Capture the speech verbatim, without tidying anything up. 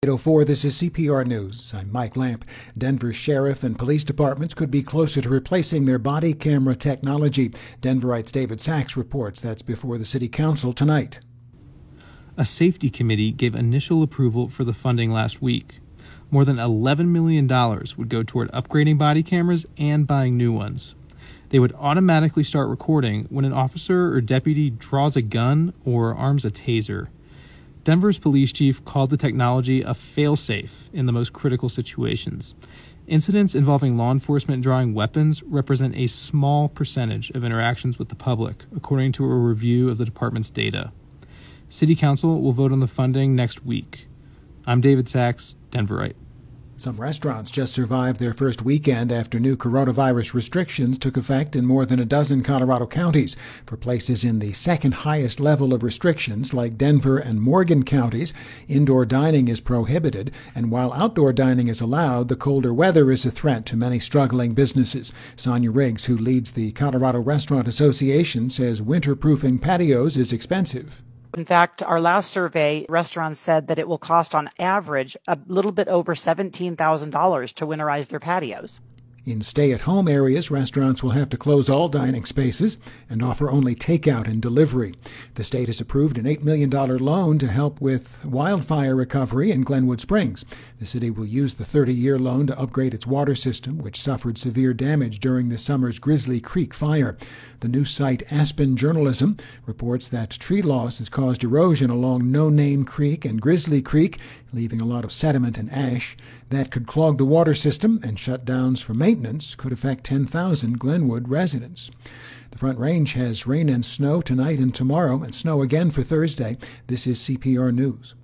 eight oh four, this is C P R News. I'm Mike Lamp. Denver sheriff and police departments could be closer to replacing their body camera technology. Denverite's David Sachs reports that's before the city council tonight. A safety committee gave initial approval for the funding last week. More than eleven million dollars would go toward upgrading body cameras and buying new ones. They would automatically start recording when an officer or deputy draws a gun or arms a taser. Denver's police chief called the technology a fail-safe in the most critical situations. Incidents involving law enforcement drawing weapons represent a small percentage of interactions with the public, according to a review of the department's data. City Council will vote on the funding next week. I'm David Sachs, Denverite. Some restaurants just survived their first weekend after new coronavirus restrictions took effect in more than a dozen Colorado counties. For places in the second highest level of restrictions, like Denver and Morgan counties, indoor dining is prohibited, and while outdoor dining is allowed, the colder weather is a threat to many struggling businesses. Sonia Riggs, who leads the Colorado Restaurant Association, says winter-proofing patios is expensive. In fact, our last survey, restaurants said that it will cost on average a little bit over seventeen thousand dollars to winterize their patios. In stay-at-home areas, restaurants will have to close all dining spaces and offer only takeout and delivery. The state has approved an eight million dollars loan to help with wildfire recovery in Glenwood Springs. The city will use the thirty-year loan to upgrade its water system, which suffered severe damage during this summer's Grizzly Creek fire. The news site Aspen Journalism reports that tree loss has caused erosion along No Name Creek and Grizzly Creek, leaving a lot of sediment and ash. That could clog the water system, and shutdowns for maintenance could affect ten thousand Glenwood residents. The Front Range has rain and snow tonight and tomorrow, and snow again for Thursday. This is C P R News.